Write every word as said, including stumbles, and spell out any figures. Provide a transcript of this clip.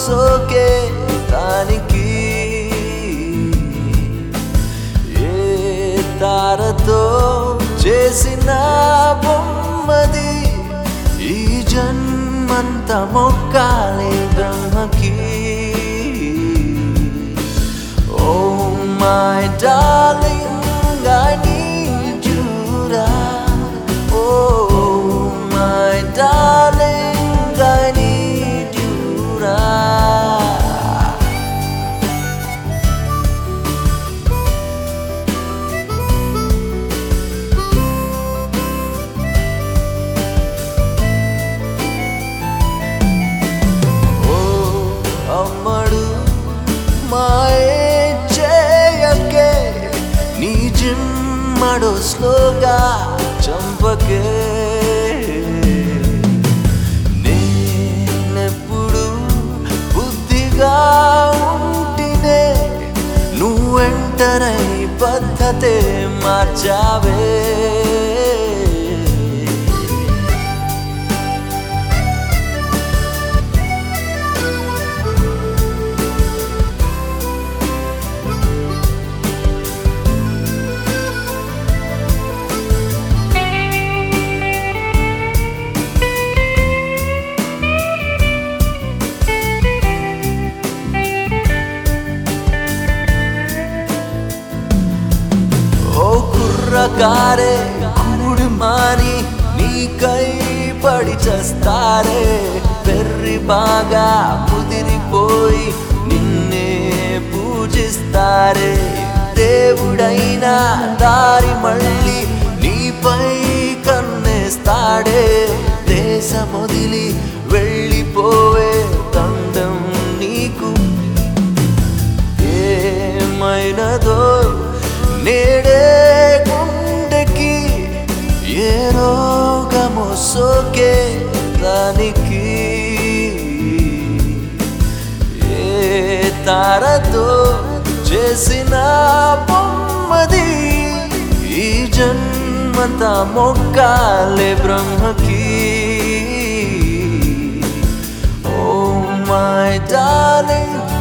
సోకే దానికి ఏ తారతో చేసిన బొమ్మది ఈ జన్మంత మొక్కాలే బ్రహ్మకి. Oh my darling, I need you right. Oh my darling, I need you right. Oh అమ్మడు మాయే చేయకే నీ జిమ్మడు స్లోగా చంపకే. నేనెప్పుడు బుద్ధిగా ఉంటినే నువ్వెంటరై పద్ధతే మార్చావే. కుర్రకారే కూడి మాని నీకై పడి చేస్తారే. పెర్రి బాగా ముదిరిపోయి నిన్నే పూజిస్తారే. దేవుడైనా దారి మళ్ళీ నీపై కన్నేస్తాడే. దేశమొదిలి వెళ్ళిపోవే దండం నీకు. ఏమైనదో నేడే గుండెకి ఏ రోగమో సోకే దానికి ఏ తారతో చేసిన బొమ్మది ఈ జన్మంత మొక్కాలే బ్రహ్మకి. Oh my darling,